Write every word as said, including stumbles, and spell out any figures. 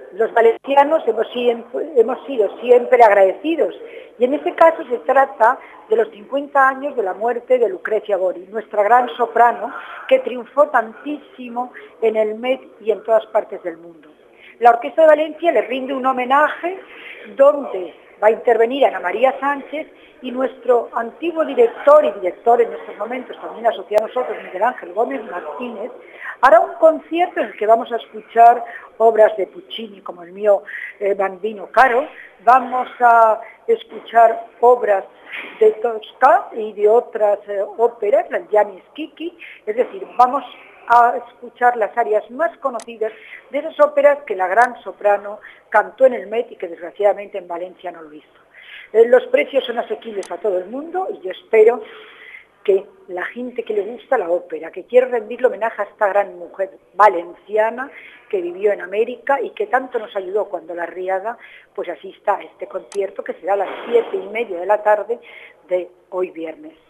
Los valencianos hemos, hemos sido siempre agradecidos y en este caso se trata de los cincuenta años de la muerte de Lucrecia Gori, nuestra gran soprano que triunfó tantísimo en el Met y en todas partes del mundo. La Orquesta de Valencia le rinde un homenaje donde va a intervenir Ana María Sánchez y nuestro antiguo director y director en estos momentos, también asociado a nosotros, Miguel Ángel Gómez Martínez, hará un concierto en el que vamos a escuchar obras de Puccini, como el mío eh, Bambino Caro, vamos a escuchar obras de Tosca y de otras eh, óperas, la Gianni Schicchi, es decir, vamos a escuchar las arias más conocidas de esas óperas que la gran soprano cantó en el Met y que desgraciadamente en Valencia no lo hizo. Eh, los precios son asequibles a todo el mundo y yo espero que la gente que le gusta la ópera, que quiere rendirle homenaje a esta gran mujer valenciana que vivió en América y que tanto nos ayudó cuando la Riada, pues asista a este concierto que será a las siete y media de la tarde de hoy viernes.